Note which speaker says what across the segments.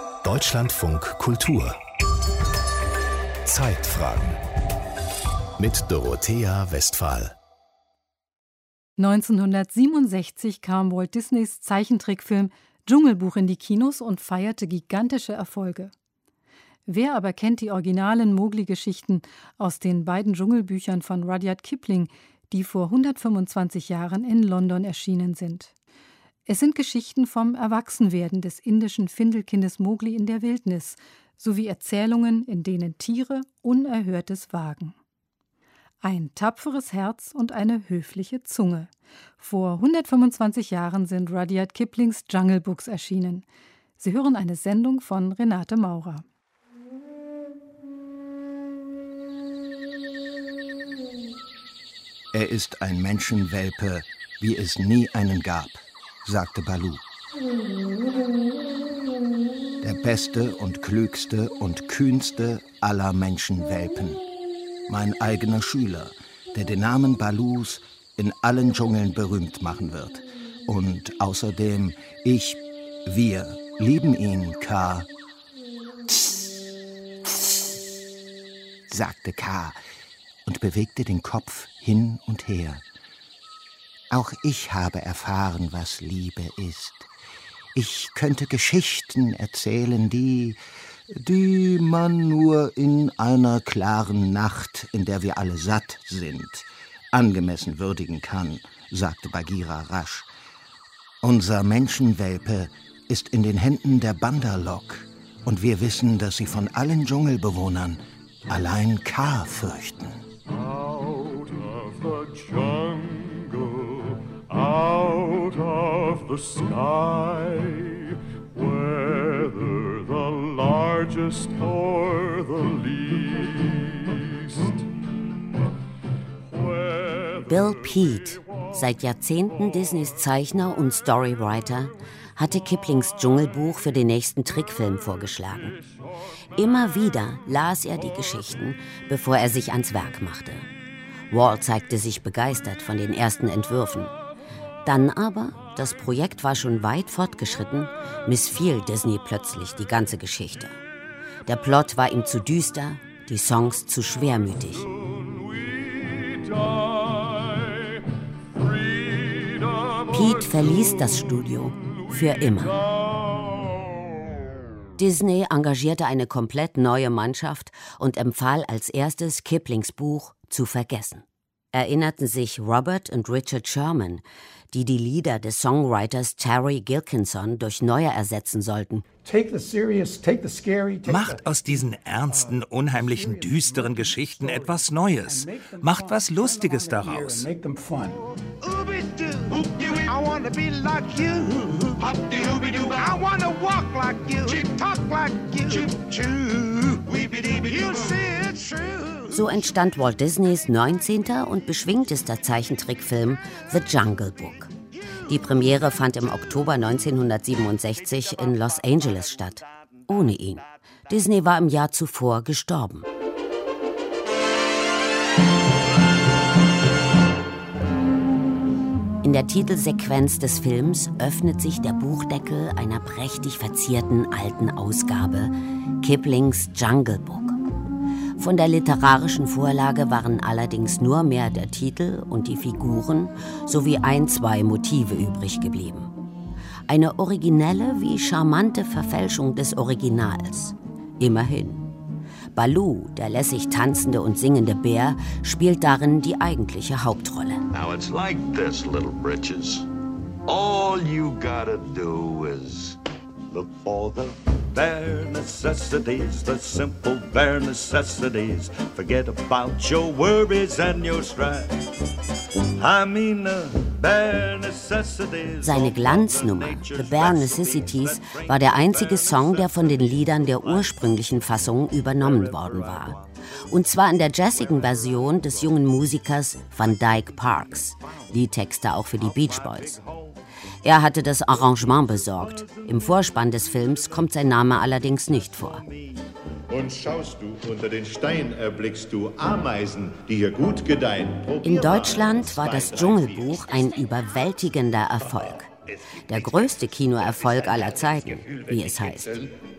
Speaker 1: Deutschlandfunk Kultur Zeitfragen mit Dorothea Westphal.
Speaker 2: 1967 kam Walt Disneys Zeichentrickfilm Dschungelbuch in die Kinos und feierte gigantische Erfolge. Wer aber kennt die originalen Mowgli-Geschichten aus den beiden Dschungelbüchern von Rudyard Kipling, die vor 125 Jahren in London erschienen sind? Es sind Geschichten vom Erwachsenwerden des indischen Findelkindes Mowgli in der Wildnis, sowie Erzählungen, in denen Tiere Unerhörtes wagen. Ein tapferes Herz und eine höfliche Zunge. Vor 125 Jahren sind Rudyard Kiplings Jungle Books erschienen. Sie hören eine Sendung von Renate Maurer.
Speaker 3: Er ist ein Menschenwelpe, wie es nie einen gab, sagte Baloo. Der beste und klügste und kühnste aller Menschenwelpen. Mein eigener Schüler, der den Namen Baloos in allen Dschungeln berühmt machen wird. Und außerdem, wir lieben ihn, Kaa. Sagte Kaa und bewegte den Kopf hin und her. Auch ich habe erfahren, was Liebe ist. Ich könnte Geschichten erzählen, die man nur in einer klaren Nacht, in der wir alle satt sind, angemessen würdigen kann, sagte Bagheera rasch. Unser Menschenwelpe ist in den Händen der Bandar-log und wir wissen, dass sie von allen Dschungelbewohnern allein Kaa fürchten.
Speaker 4: Out of the jungle, out of the sky, whether the largest or the least.
Speaker 5: Bill Peet, seit Jahrzehnten Disneys Zeichner und Storywriter, hatte Kiplings Dschungelbuch für den nächsten Trickfilm vorgeschlagen. Immer wieder las er die Geschichten, bevor er sich ans Werk machte. Walt zeigte sich begeistert von den ersten Entwürfen. Dann aber, das Projekt war schon weit fortgeschritten, missfiel Disney plötzlich die ganze Geschichte. Der Plot war ihm zu düster, die Songs zu schwermütig. Peet verließ das Studio für immer. Disney engagierte eine komplett neue Mannschaft und empfahl als erstes Kiplings Buch zu vergessen. Erinnerten sich Robert und Richard Sherman, die Lieder des Songwriters Terry Gilkinson durch neue ersetzen sollten.
Speaker 6: Macht aus diesen ernsten, unheimlichen, düsteren Geschichten etwas Neues. Macht was Lustiges daraus. So entstand Walt Disneys 19. und beschwingtester Zeichentrickfilm The Jungle Book. Die Premiere fand im Oktober 1967 in Los Angeles statt. Ohne ihn. Disney war im Jahr zuvor gestorben. In der Titelsequenz des Films öffnet sich der Buchdeckel einer prächtig verzierten alten Ausgabe, Kiplings Jungle Book. Von der literarischen Vorlage waren allerdings nur mehr der Titel und die Figuren sowie 1-2 Motive übrig geblieben. Eine originelle wie charmante Verfälschung des Originals. Immerhin. Baloo, der lässig tanzende und singende Bär, spielt darin die eigentliche Hauptrolle.
Speaker 7: Now it's like this, little britches. All you gotta do is look for the bare necessities, the simple bare necessities. Forget about your worries and your strife. I mean the bare necessities.
Speaker 5: Seine Glanznummer, The Bare Necessities, war der einzige Song, der von den Liedern der ursprünglichen Fassung übernommen worden war. Und zwar in der jazzigen Version des jungen Musikers Van Dyke Parks, Liedtexter auch für die Beach Boys. Er hatte das Arrangement besorgt. Im Vorspann des Films kommt sein Name allerdings nicht vor.
Speaker 8: Und schaust du unter den Stein, erblickst du Ameisen, die hier gut gedeihen.
Speaker 5: In Deutschland war das Dschungelbuch ein überwältigender Erfolg. Der größte Kinoerfolg aller Zeiten, wie es heißt.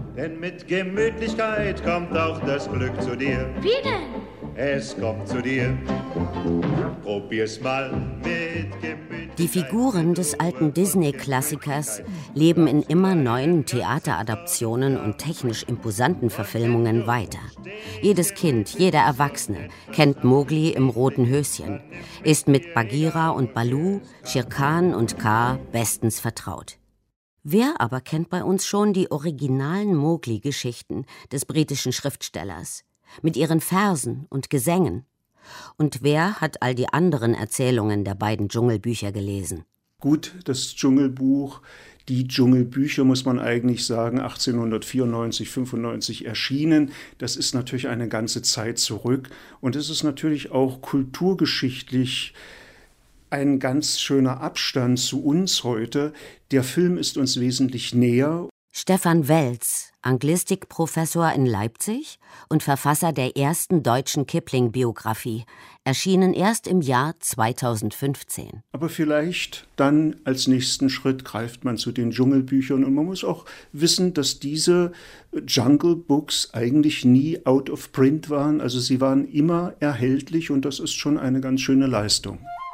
Speaker 8: Denn mit Gemütlichkeit kommt auch das Glück zu dir.
Speaker 9: Wie denn?
Speaker 8: Es kommt zu dir. Probier's mal mit Gemütlichkeit.
Speaker 5: Die Figuren des alten Disney-Klassikers leben in immer neuen Theateradaptionen und technisch imposanten Verfilmungen weiter. Jedes Kind, jeder Erwachsene kennt Mowgli im roten Höschen, ist mit Bagheera und Baloo, Shere Khan und Kaa bestens vertraut. Wer aber kennt bei uns schon die originalen Mowgli-Geschichten des britischen Schriftstellers, mit ihren Versen und Gesängen? Und wer hat all die anderen Erzählungen der beiden Dschungelbücher gelesen?
Speaker 10: Gut, das Dschungelbuch, die Dschungelbücher, muss man eigentlich sagen, 1894, 95 erschienen. Das ist natürlich eine ganze Zeit zurück. Und es ist natürlich auch kulturgeschichtlich ein ganz schöner Abstand zu uns heute. Der Film ist uns wesentlich näher.
Speaker 5: Stefan Welz, Anglistikprofessor in Leipzig und Verfasser der ersten deutschen Kipling-Biografie, erschienen erst im Jahr 2015.
Speaker 10: Aber vielleicht dann als nächsten Schritt greift man zu den Dschungelbüchern. Und man muss auch wissen, dass diese Jungle Books eigentlich nie out of print waren. Also sie waren immer erhältlich und das ist schon eine ganz schöne Leistung.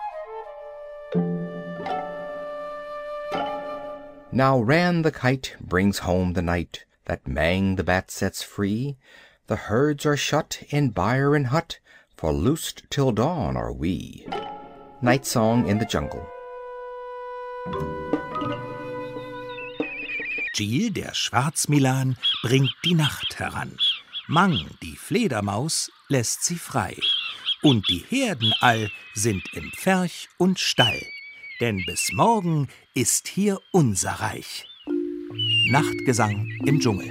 Speaker 11: Now Ran the Kite brings home the night that Mang the Bat sets free. The herds are shut in byre and hut, for loosed till dawn are we. Night Song in the Jungle.
Speaker 12: Dschil, der Schwarzmilan, bringt die Nacht heran. Mang, die Fledermaus, lässt sie frei. Und die Herden all sind im Pferch und Stall. Denn bis morgen ist hier unser Reich. Nachtgesang im Dschungel.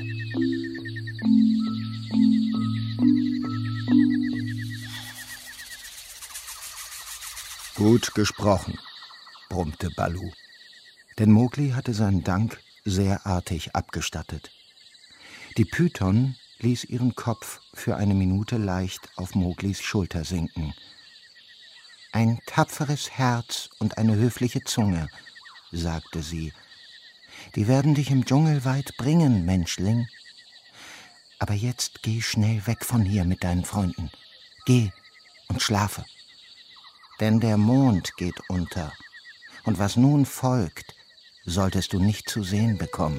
Speaker 3: Gut gesprochen, brummte Baloo. Denn Mowgli hatte seinen Dank sehr artig abgestattet. Die Python ließ ihren Kopf für eine Minute leicht auf Mowglis Schulter sinken. »Ein tapferes Herz und eine höfliche Zunge«, sagte sie. »Die werden dich im Dschungel weit bringen, Menschling. Aber jetzt geh schnell weg von hier mit deinen Freunden. Geh und schlafe. Denn der Mond geht unter, und was nun folgt, solltest du nicht zu sehen bekommen.«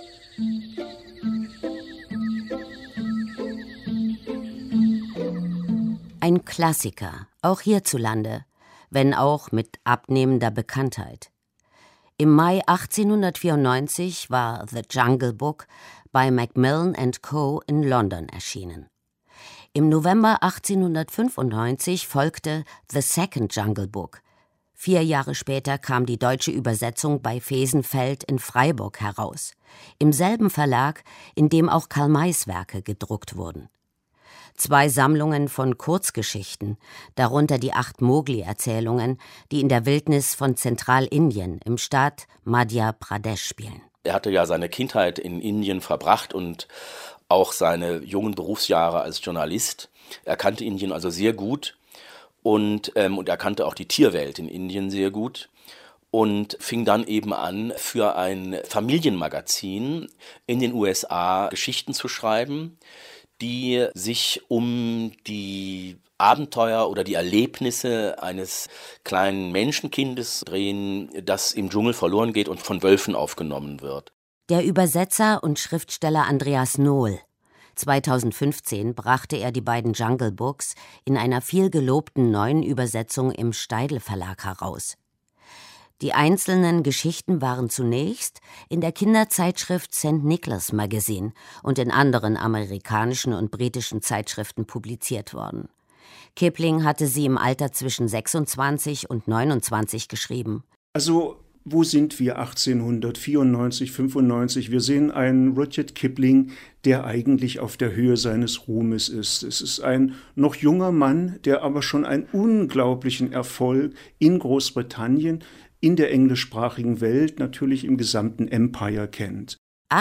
Speaker 5: Ein Klassiker, auch hierzulande, wenn auch mit abnehmender Bekanntheit. Im Mai 1894 war The Jungle Book bei Macmillan & Co. in London erschienen. Im November 1895 folgte The Second Jungle Book. 4 Jahre später kam die deutsche Übersetzung bei Vesenfeld in Freiburg heraus, im selben Verlag, in dem auch Karl Mays Werke gedruckt wurden. 2 Sammlungen von Kurzgeschichten, darunter die 8 Mowgli-Erzählungen, die in der Wildnis von Zentralindien im Staat Madhya Pradesh spielen.
Speaker 13: Er hatte ja seine Kindheit in Indien verbracht und auch seine jungen Berufsjahre als Journalist. Er kannte Indien also sehr gut und er kannte auch die Tierwelt in Indien sehr gut. Und fing dann eben an, für ein Familienmagazin in den USA Geschichten zu schreiben, die sich um die Abenteuer oder die Erlebnisse eines kleinen Menschenkindes drehen, das im Dschungel verloren geht und von Wölfen aufgenommen wird.
Speaker 5: Der Übersetzer und Schriftsteller Andreas Nohl. 2015 brachte er die beiden Jungle Books in einer vielgelobten neuen Übersetzung im Steidl Verlag heraus. Die einzelnen Geschichten waren zunächst in der Kinderzeitschrift St. Nicholas Magazine und in anderen amerikanischen und britischen Zeitschriften publiziert worden. Kipling hatte sie im Alter zwischen 26 und 29 geschrieben.
Speaker 10: Also, wo sind wir 1894, 95? Wir sehen einen Rudyard Kipling, der eigentlich auf der Höhe seines Ruhmes ist. Es ist ein noch junger Mann, der aber schon einen unglaublichen Erfolg in Großbritannien, in der englischsprachigen Welt, natürlich im gesamten Empire kennt.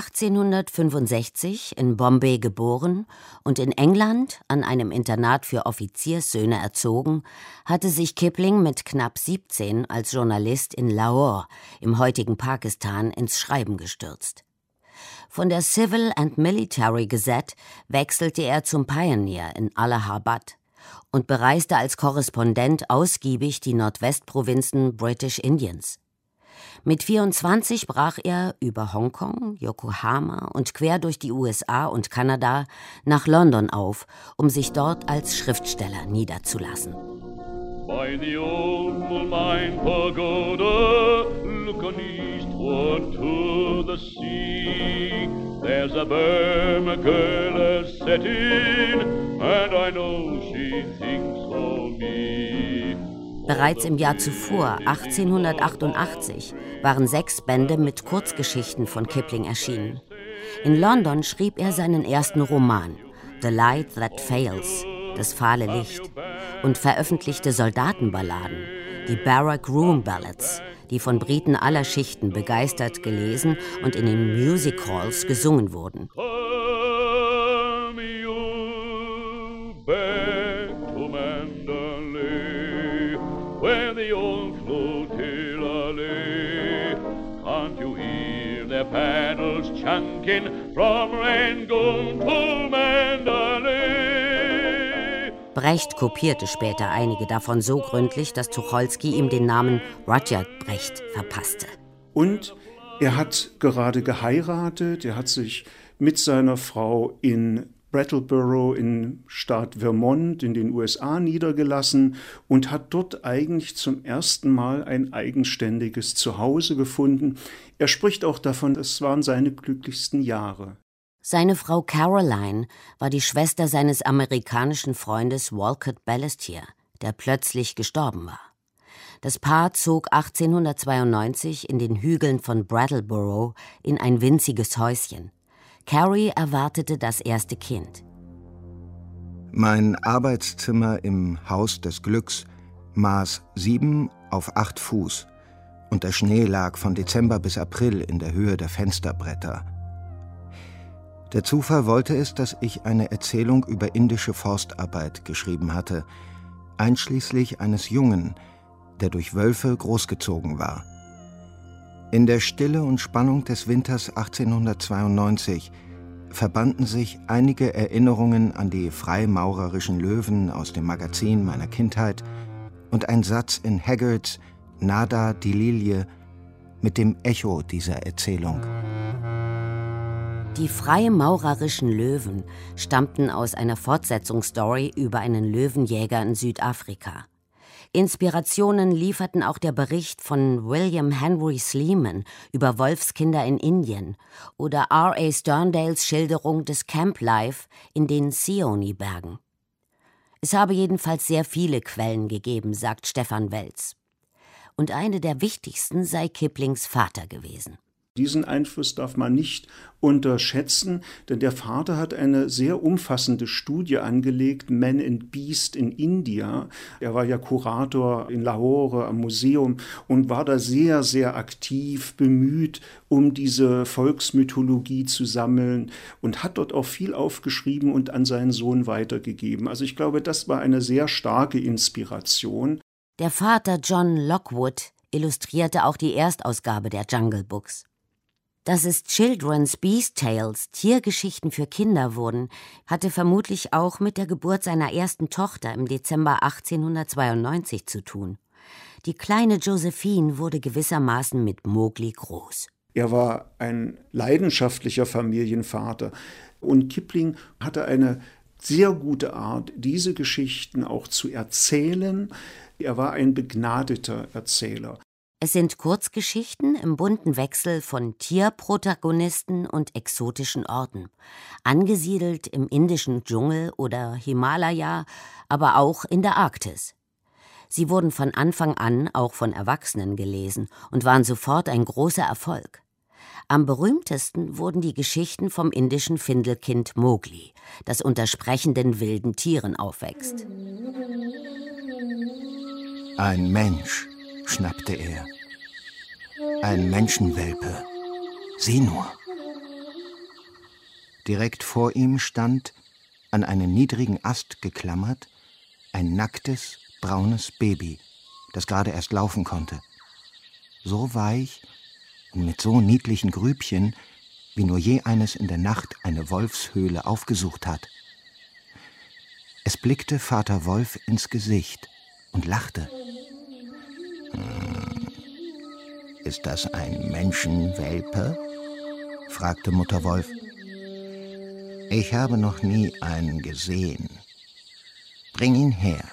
Speaker 5: 1865 in Bombay geboren und in England an einem Internat für Offizierssöhne erzogen, hatte sich Kipling mit knapp 17 als Journalist in Lahore, im heutigen Pakistan, ins Schreiben gestürzt. Von der Civil and Military Gazette wechselte er zum Pioneer in Allahabad und bereiste als Korrespondent ausgiebig die Nordwestprovinzen British Indiens. Mit 24 brach er über Hongkong, Yokohama und quer durch die USA und Kanada nach London auf, um sich dort als Schriftsteller niederzulassen.
Speaker 4: By the old Moulmein Pagoda, looking eastward to the sea. There's a Burma girl a setting, and I know she thinks of me.
Speaker 5: Bereits im Jahr zuvor, 1888, waren 6 Bände mit Kurzgeschichten von Kipling erschienen. In London schrieb er seinen ersten Roman, The Light That Fails, das fahle Licht, und veröffentlichte Soldatenballaden, die Barrack Room Ballads, die von Briten aller Schichten begeistert gelesen und in den Music Halls gesungen wurden.
Speaker 4: Paddles chunking from Rangoon to Mandalay.
Speaker 5: Brecht kopierte später einige davon so gründlich, dass Tucholsky ihm den Namen Rudyard Brecht verpasste.
Speaker 10: Und er hat gerade geheiratet, er hat sich mit seiner Frau in Brattleboro im Staat Vermont in den USA niedergelassen und hat dort eigentlich zum ersten Mal ein eigenständiges Zuhause gefunden. Er spricht auch davon, es waren seine glücklichsten Jahre.
Speaker 5: Seine Frau Caroline war die Schwester seines amerikanischen Freundes Walcott Balestier, der plötzlich gestorben war. Das Paar zog 1892 in den Hügeln von Brattleboro in ein winziges Häuschen. Carrie erwartete das erste Kind.
Speaker 3: Mein Arbeitszimmer im Haus des Glücks maß 7 auf 8 Fuß und der Schnee lag von Dezember bis April in der Höhe der Fensterbretter. Der Zufall wollte es, dass ich eine Erzählung über indische Forstarbeit geschrieben hatte, einschließlich eines Jungen, der durch Wölfe großgezogen war. In der Stille und Spannung des Winters 1892 verbanden sich einige Erinnerungen an die freimaurerischen Löwen aus dem Magazin meiner Kindheit und ein Satz in Haggards Nada die Lilie mit dem Echo dieser Erzählung.
Speaker 5: Die freimaurerischen Löwen stammten aus einer Fortsetzungsstory über einen Löwenjäger in Südafrika. Inspirationen lieferten auch der Bericht von William Henry Sleeman über Wolfskinder in Indien oder R.A. Sterndales Schilderung des Camp Life in den Seoni-Bergen. Es habe jedenfalls sehr viele Quellen gegeben, sagt Stefan Welz. Und eine der wichtigsten sei Kiplings Vater gewesen.
Speaker 10: Diesen Einfluss darf man nicht unterschätzen, denn der Vater hat eine sehr umfassende Studie angelegt, Man and Beast in India. Er war ja Kurator in Lahore am Museum und war da sehr, sehr aktiv bemüht, um diese Volksmythologie zu sammeln und hat dort auch viel aufgeschrieben und an seinen Sohn weitergegeben. Also ich glaube, das war eine sehr starke Inspiration.
Speaker 5: Der Vater John Lockwood illustrierte auch die Erstausgabe der Jungle Books. Dass es Children's Beast Tales, Tiergeschichten für Kinder wurden, hatte vermutlich auch mit der Geburt seiner ersten Tochter im Dezember 1892 zu tun. Die kleine Josephine wurde gewissermaßen mit Mowgli groß.
Speaker 10: Er war ein leidenschaftlicher Familienvater und Kipling hatte eine sehr gute Art, diese Geschichten auch zu erzählen. Er war ein begnadeter Erzähler.
Speaker 5: Es sind Kurzgeschichten im bunten Wechsel von Tierprotagonisten und exotischen Orten, angesiedelt im indischen Dschungel oder Himalaya, aber auch in der Arktis. Sie wurden von Anfang an auch von Erwachsenen gelesen und waren sofort ein großer Erfolg. Am berühmtesten wurden die Geschichten vom indischen Findelkind Mowgli, das unter sprechenden wilden Tieren aufwächst.
Speaker 3: Ein Mensch, schnappte er. Ein Menschenwelpe. Sieh nur. Direkt vor ihm stand, an einen niedrigen Ast geklammert, ein nacktes, braunes Baby, das gerade erst laufen konnte. So weich und mit so niedlichen Grübchen, wie nur je eines in der Nacht eine Wolfshöhle aufgesucht hat. Es blickte Vater Wolf ins Gesicht und lachte. »Ist das ein Menschenwelpe?« fragte Mutter Wolf. »Ich habe noch nie einen gesehen. Bring ihn her.«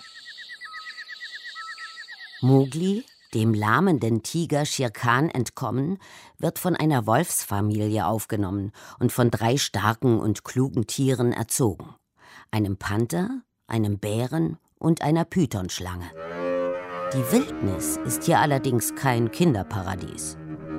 Speaker 5: Mowgli, dem lahmenden Tiger Shere Khan entkommen, wird von einer Wolfsfamilie aufgenommen und von 3 starken und klugen Tieren erzogen: einem Panther, einem Bären und einer Pythonschlange. Die Wildnis ist hier allerdings kein Kinderparadies.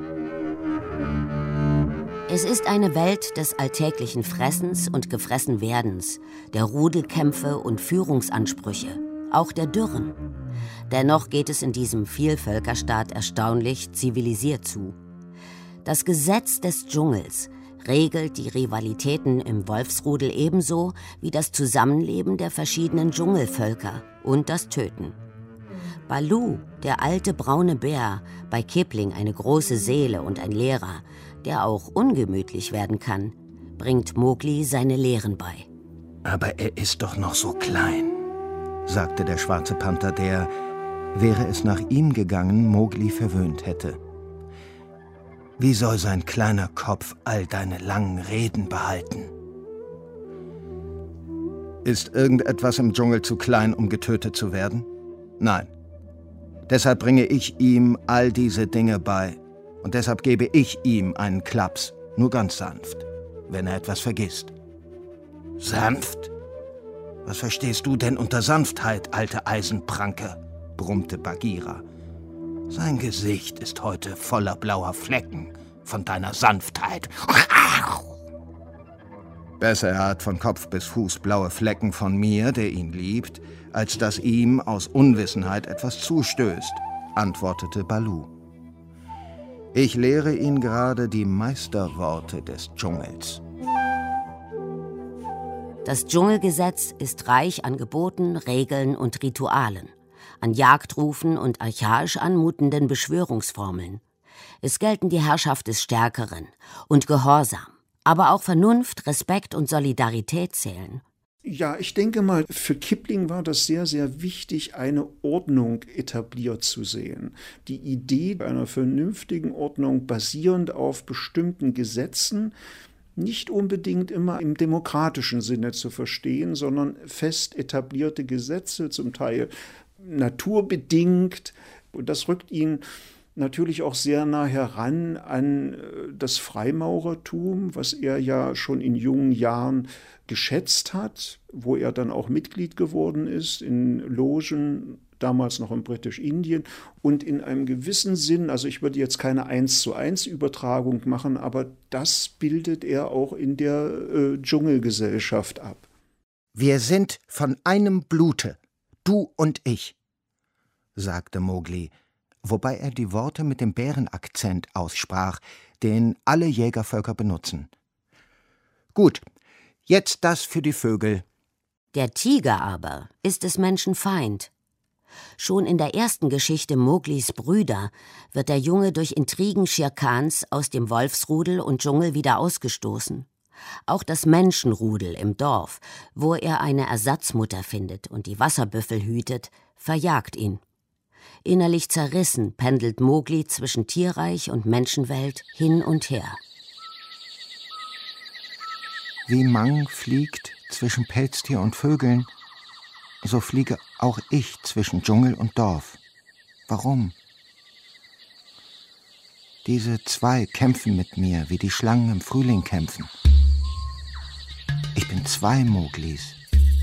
Speaker 5: Es ist eine Welt des alltäglichen Fressens und Gefressenwerdens, der Rudelkämpfe und Führungsansprüche, auch der Dürren. Dennoch geht es in diesem Vielvölkerstaat erstaunlich zivilisiert zu. Das Gesetz des Dschungels regelt die Rivalitäten im Wolfsrudel ebenso wie das Zusammenleben der verschiedenen Dschungelvölker und das Töten. Baloo, der alte braune Bär, bei Kipling eine große Seele und ein Lehrer, der auch ungemütlich werden kann, bringt Mowgli seine Lehren bei.
Speaker 3: »Aber er ist doch noch so klein«, sagte der schwarze Panther, der, wäre es nach ihm gegangen, Mowgli verwöhnt hätte. »Wie soll sein kleiner Kopf all deine langen Reden behalten?« »Ist irgendetwas im Dschungel zu klein, um getötet zu werden? Nein. Deshalb bringe ich ihm all diese Dinge bei. Und deshalb gebe ich ihm einen Klaps, nur ganz sanft, wenn er etwas vergisst.« »Sanft? Was verstehst du denn unter Sanftheit, alte Eisenpranke?« brummte Bagheera. »Sein Gesicht ist heute voller blauer Flecken von deiner Sanftheit.« »Besser, er hat von Kopf bis Fuß blaue Flecken von mir, der ihn liebt, als dass ihm aus Unwissenheit etwas zustößt«, antwortete Baloo. »Ich lehre ihn gerade die Meisterworte des Dschungels.«
Speaker 5: Das Dschungelgesetz ist reich an Geboten, Regeln und Ritualen, an Jagdrufen und archaisch anmutenden Beschwörungsformeln. Es gelten die Herrschaft des Stärkeren und Gehorsam, aber auch Vernunft, Respekt und Solidarität zählen.
Speaker 10: Ja, ich denke mal, für Kipling war das sehr, sehr wichtig, eine Ordnung etabliert zu sehen. Die Idee einer vernünftigen Ordnung basierend auf bestimmten Gesetzen, nicht unbedingt immer im demokratischen Sinne zu verstehen, sondern fest etablierte Gesetze, zum Teil naturbedingt. Und das rückt ihn natürlich auch sehr nah heran an das Freimaurertum, was er ja schon in jungen Jahren geschätzt hat, wo er dann auch Mitglied geworden ist in Logen, damals noch in Britisch-Indien, und in einem gewissen Sinn, also ich würde jetzt keine 1:1 Übertragung machen, aber das bildet er auch in der Dschungelgesellschaft ab.
Speaker 3: »Wir sind von einem Blute, du und ich«, sagte Mowgli, wobei er die Worte mit dem Bärenakzent aussprach, den alle Jägervölker benutzen. »Gut, jetzt das für die Vögel.«
Speaker 5: Der Tiger aber ist des Menschen Feind. Schon in der ersten Geschichte Mowglis Brüder wird der Junge durch Intrigen Shere Khans aus dem Wolfsrudel und Dschungel wieder ausgestoßen. Auch das Menschenrudel im Dorf, wo er eine Ersatzmutter findet und die Wasserbüffel hütet, verjagt ihn. Innerlich zerrissen pendelt Mowgli zwischen Tierreich und Menschenwelt hin und her.
Speaker 3: Wie Mang fliegt zwischen Pelztier und Vögeln, so fliege auch ich zwischen Dschungel und Dorf. Warum? Diese 2 kämpfen mit mir, wie die Schlangen im Frühling kämpfen. Ich bin 2 Mowglis.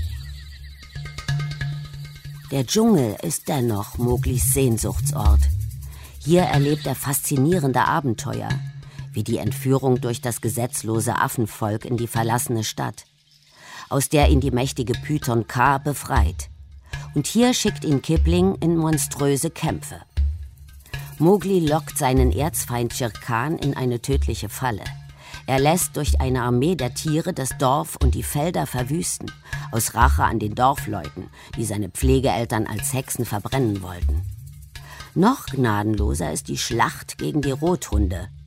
Speaker 5: Der Dschungel ist dennoch Mowglis Sehnsuchtsort. Hier erlebt er faszinierende Abenteuer, wie die Entführung durch das gesetzlose Affenvolk in die verlassene Stadt, aus der ihn die mächtige Python Ka befreit. Und hier schickt ihn Kipling in monströse Kämpfe. Mowgli lockt seinen Erzfeind Shere Khan in eine tödliche Falle. Er lässt durch eine Armee der Tiere das Dorf und die Felder verwüsten, aus Rache an den Dorfleuten, die seine Pflegeeltern als Hexen verbrennen wollten. Noch gnadenloser ist die Schlacht gegen die Rothunde.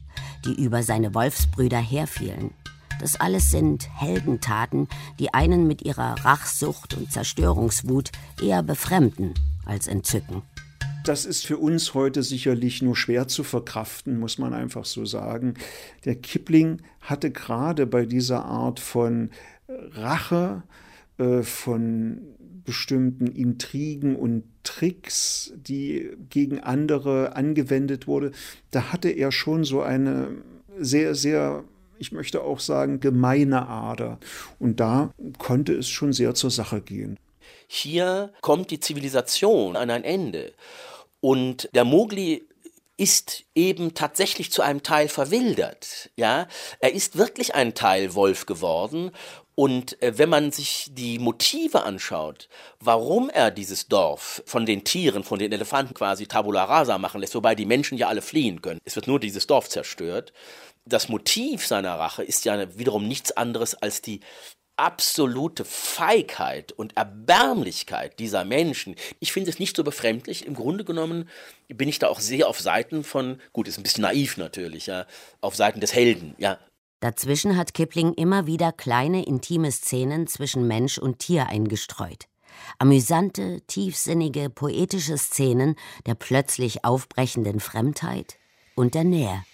Speaker 6: die über seine Wolfsbrüder herfielen. Das alles sind Heldentaten, die einen mit ihrer Rachsucht und Zerstörungswut eher befremden als entzücken.
Speaker 10: Das ist für uns heute sicherlich nur schwer zu verkraften, muss man einfach so sagen. Der Kipling hatte gerade bei dieser Art von Rache, von bestimmten Intrigen und Tricks, die gegen andere angewendet wurde, da hatte er schon so eine sehr, sehr, ich möchte auch sagen, gemeine Ader. Und da konnte es schon sehr zur Sache gehen.
Speaker 13: Hier kommt die Zivilisation an ein Ende. Und der Mowgli ist eben tatsächlich zu einem Teil verwildert. Ja? Er ist wirklich ein Teil Wolf geworden. Und wenn man sich die Motive anschaut, warum er dieses Dorf von den Tieren, von den Elefanten quasi tabula rasa machen lässt, wobei die Menschen ja alle fliehen können, es wird nur dieses Dorf zerstört. Das Motiv seiner Rache ist ja wiederum nichts anderes als die absolute Feigheit und Erbärmlichkeit dieser Menschen. Ich finde es nicht so befremdlich. Im Grunde genommen bin ich da auch sehr auf Seiten von, gut, ist ein bisschen naiv natürlich, ja, auf Seiten des Helden, ja.
Speaker 6: Dazwischen hat Kipling immer wieder kleine, intime Szenen zwischen Mensch und Tier eingestreut. Amüsante, tiefsinnige, poetische Szenen der plötzlich aufbrechenden Fremdheit und der Nähe.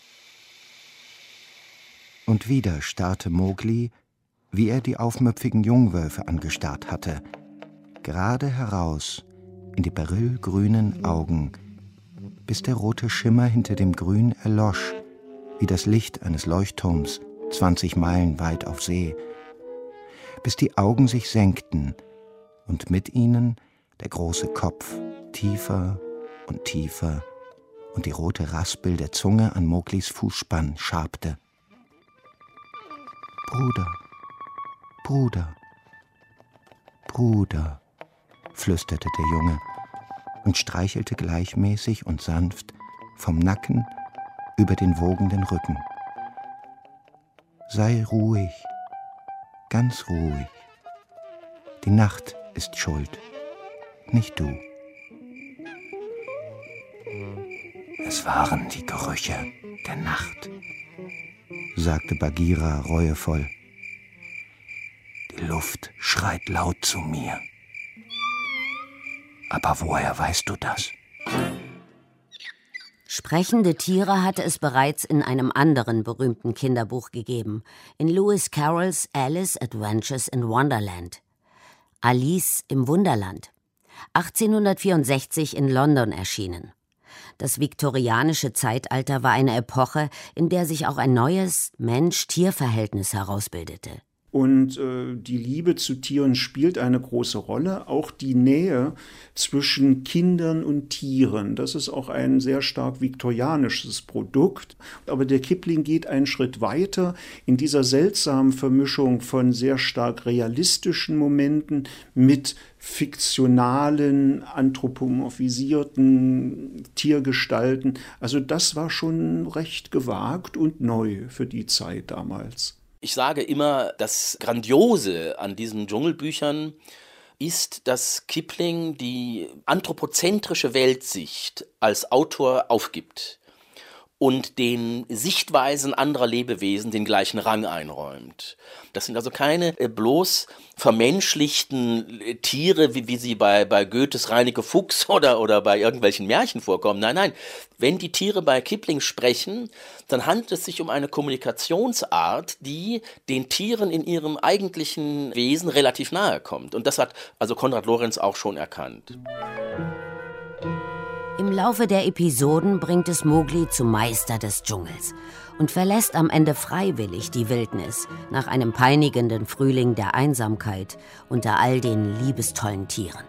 Speaker 3: Und wieder starrte Mowgli, wie er die aufmüpfigen Jungwölfe angestarrt hatte, gerade heraus in die berillgrünen Augen, bis der rote Schimmer hinter dem Grün erlosch, wie das Licht eines Leuchtturms 20 Meilen weit auf See, bis die Augen sich senkten und mit ihnen der große Kopf tiefer und tiefer und die rote Raspel der Zunge an Mowglis Fußspann schabte. »Bruder, Bruder, Bruder«, flüsterte der Junge und streichelte gleichmäßig und sanft vom Nacken über den wogenden Rücken. »Sei ruhig, ganz ruhig. Die Nacht ist schuld, nicht du.« »Es waren die Gerüche der Nacht«, sagte Bagheera reuevoll. »Die Luft schreit laut zu mir. Aber woher weißt du das?«
Speaker 6: Sprechende Tiere hatte es bereits in einem anderen berühmten Kinderbuch gegeben, in Lewis Carrolls Alice Adventures in Wonderland. Alice im Wunderland, 1864 in London erschienen. Das viktorianische Zeitalter war eine Epoche, in der sich auch ein neues Mensch-Tier-Verhältnis herausbildete.
Speaker 10: Und die Liebe zu Tieren spielt eine große Rolle, auch die Nähe zwischen Kindern und Tieren. Das ist auch ein sehr stark viktorianisches Produkt. Aber der Kipling geht einen Schritt weiter in dieser seltsamen Vermischung von sehr stark realistischen Momenten mit fiktionalen, anthropomorphisierten Tiergestalten. Also das war schon recht gewagt und neu für die Zeit damals.
Speaker 13: Ich sage immer, das Grandiose an diesen Dschungelbüchern ist, dass Kipling die anthropozentrische Weltsicht als Autor aufgibt und den Sichtweisen anderer Lebewesen den gleichen Rang einräumt. Das sind also keine bloß vermenschlichten Tiere, wie sie bei Goethes Reineke Fuchs oder bei irgendwelchen Märchen vorkommen. Nein, nein. Wenn die Tiere bei Kipling sprechen, dann handelt es sich um eine Kommunikationsart, die den Tieren in ihrem eigentlichen Wesen relativ nahe kommt. Und das hat also Konrad Lorenz auch schon erkannt.
Speaker 6: Im Laufe der Episoden bringt es Mowgli zum Meister des Dschungels und verlässt am Ende freiwillig die Wildnis nach einem peinigenden Frühling der Einsamkeit unter all den liebestollen Tieren.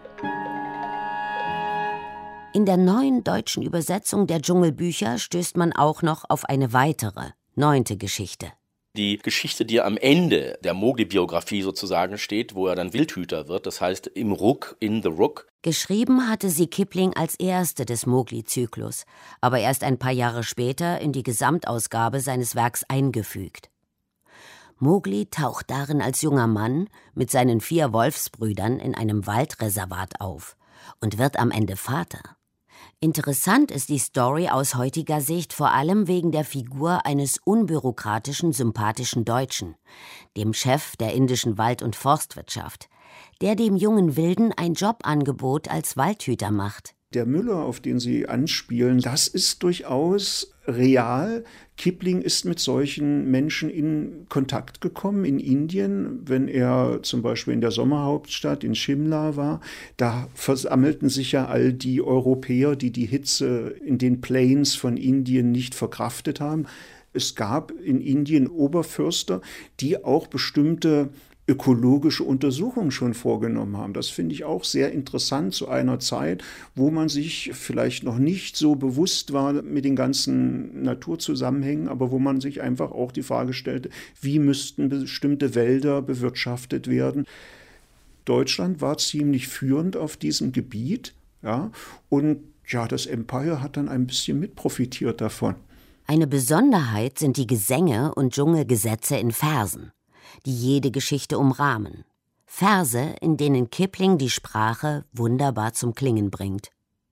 Speaker 6: In der neuen deutschen Übersetzung der Dschungelbücher stößt man auch noch auf eine weitere, 9. Geschichte.
Speaker 13: Die Geschichte, die am Ende der Mowgli-Biografie sozusagen steht, wo er dann Wildhüter wird, das heißt im Rook, in the Rook.
Speaker 6: Geschrieben hatte sie Kipling als erste des Mowgli-Zyklus, aber erst ein paar Jahre später in die Gesamtausgabe seines Werks eingefügt. Mowgli taucht darin als junger Mann mit seinen 4 Wolfsbrüdern in einem Waldreservat auf und wird am Ende Vater.
Speaker 5: Interessant ist die Story aus heutiger Sicht vor allem wegen der Figur eines unbürokratischen, sympathischen Deutschen, dem Chef der indischen Wald- und Forstwirtschaft, der dem jungen Wilden ein Jobangebot als Waldhüter macht.
Speaker 10: Der Müller, auf den Sie anspielen, das ist durchaus real. Kipling ist mit solchen Menschen in Kontakt gekommen in Indien, wenn er zum Beispiel in der Sommerhauptstadt in Shimla war. Da versammelten sich ja all die Europäer, die die Hitze in den Plains von Indien nicht verkraftet haben. Es gab in Indien Oberförster, die auch bestimmte ökologische Untersuchungen schon vorgenommen haben. Das finde ich auch sehr interessant zu einer Zeit, wo man sich vielleicht noch nicht so bewusst war mit den ganzen Naturzusammenhängen, aber wo man sich einfach auch die Frage stellte, wie müssten bestimmte Wälder bewirtschaftet werden. Deutschland war ziemlich führend auf diesem Gebiet, ja, und ja, das Empire hat dann ein bisschen mitprofitiert davon.
Speaker 5: Eine Besonderheit sind die Gesänge und Dschungelgesetze in Versen, die jede Geschichte umrahmen. Verse, in denen Kipling die Sprache wunderbar zum Klingen bringt.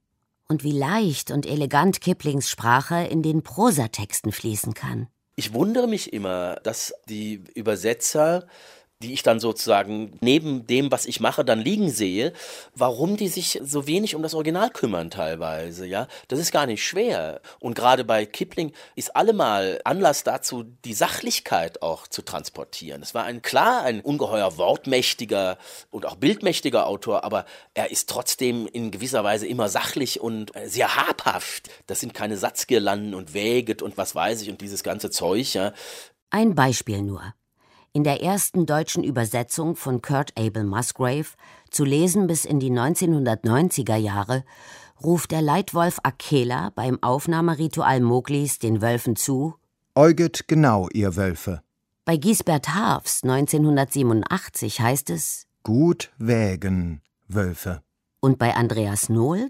Speaker 5: Und wie leicht und elegant Kiplings Sprache in den Prosatexten fließen kann.
Speaker 13: Ich wundere mich immer, dass die Übersetzer, die ich dann sozusagen neben dem, was ich mache, dann liegen sehe, warum die sich so wenig um das Original kümmern teilweise, ja. Das ist gar nicht schwer. Und gerade bei Kipling ist allemal Anlass dazu, die Sachlichkeit auch zu transportieren. Es war ein ungeheuer wortmächtiger und auch bildmächtiger Autor, aber er ist trotzdem in gewisser Weise immer sachlich und sehr habhaft. Das sind keine Satzgirlanden und Wäget und was weiß ich und dieses ganze Zeug, ja.
Speaker 5: Ein Beispiel nur. In der ersten deutschen Übersetzung von Kurt Abel Musgrave, zu lesen bis in die 1990er Jahre, ruft der Leitwolf Akela beim Aufnahmeritual Mowglis den Wölfen zu:
Speaker 3: Äuget genau, ihr Wölfe.
Speaker 5: Bei Gisbert Haafs 1987 heißt es:
Speaker 3: Gut wägen, Wölfe.
Speaker 5: Und bei Andreas Nohl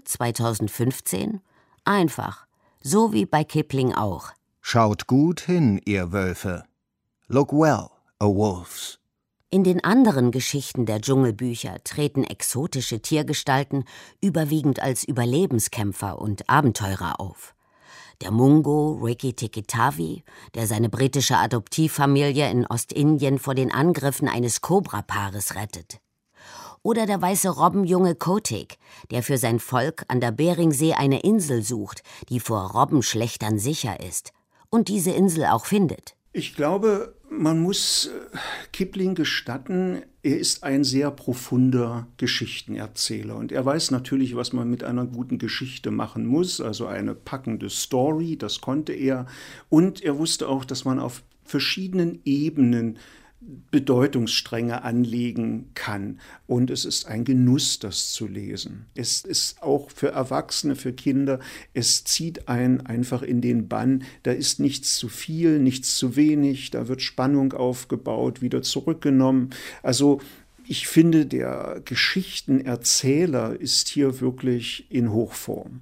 Speaker 5: 2015 einfach, so wie bei Kipling auch:
Speaker 3: Schaut gut hin, ihr Wölfe. Look well, a wolves.
Speaker 5: In den anderen Geschichten der Dschungelbücher treten exotische Tiergestalten überwiegend als Überlebenskämpfer und Abenteurer auf. Der Mungo Rikki-Tikki-Tavi, der seine britische Adoptivfamilie in Ostindien vor den Angriffen eines Kobrapaares rettet. Oder der weiße Robbenjunge Kotik, der für sein Volk an der Beringsee eine Insel sucht, die vor Robbenschlechtern sicher ist und diese Insel auch findet.
Speaker 10: Ich glaube, man muss Kipling gestatten, er ist ein sehr profunder Geschichtenerzähler und er weiß natürlich, was man mit einer guten Geschichte machen muss, also eine packende Story, das konnte er. Und er wusste auch, dass man auf verschiedenen Ebenen Bedeutungsstränge anlegen kann. Und es ist ein Genuss, das zu lesen. Es ist auch für Erwachsene, für Kinder, es zieht einen einfach in den Bann. Da ist nichts zu viel, nichts zu wenig, da wird Spannung aufgebaut, wieder zurückgenommen. Also ich finde, der Geschichtenerzähler ist hier wirklich in Hochform.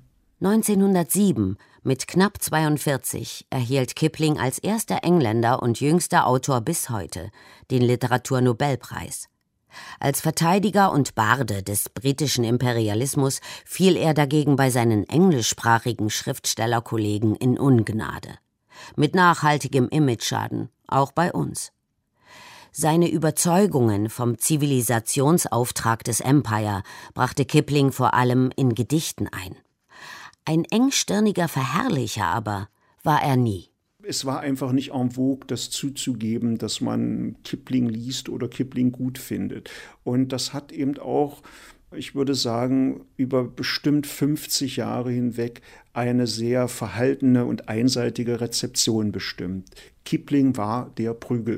Speaker 5: 1907, mit knapp 42, erhielt Kipling als erster Engländer und jüngster Autor bis heute den Literaturnobelpreis. Als Verteidiger und Barde des britischen Imperialismus fiel er dagegen bei seinen englischsprachigen Schriftstellerkollegen in Ungnade. Mit nachhaltigem Imageschaden, auch bei uns. Seine Überzeugungen vom Zivilisationsauftrag des Empire brachte Kipling vor allem in Gedichten ein. Ein engstirniger Verherrlicher aber war er nie.
Speaker 10: Es war einfach nicht en vogue, das zuzugeben, dass man Kipling liest oder Kipling gut findet. Und das hat eben auch, ich würde sagen, über bestimmt 50 Jahre hinweg eine sehr verhaltene und einseitige Rezeption bestimmt. Kipling war der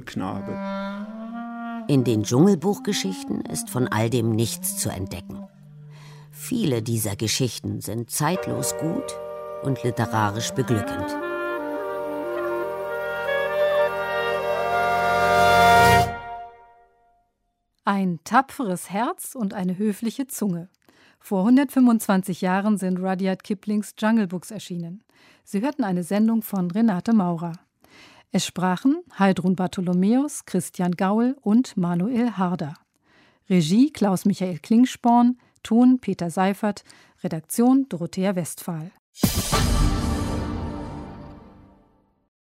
Speaker 10: Prügelknabe.
Speaker 5: In den Dschungelbuchgeschichten ist von all dem nichts zu entdecken. Viele dieser Geschichten sind zeitlos gut und literarisch beglückend.
Speaker 2: Ein tapferes Herz und eine höfliche Zunge. Vor 125 Jahren sind Rudyard Kiplings Jungle Books erschienen. Sie hörten eine Sendung von Renate Maurer. Es sprachen Heidrun Bartholomäus, Christian Gaul und Manuel Harder. Regie Klaus-Michael Klingsporn, Ton Peter Seifert, Redaktion Dorothea Westphal.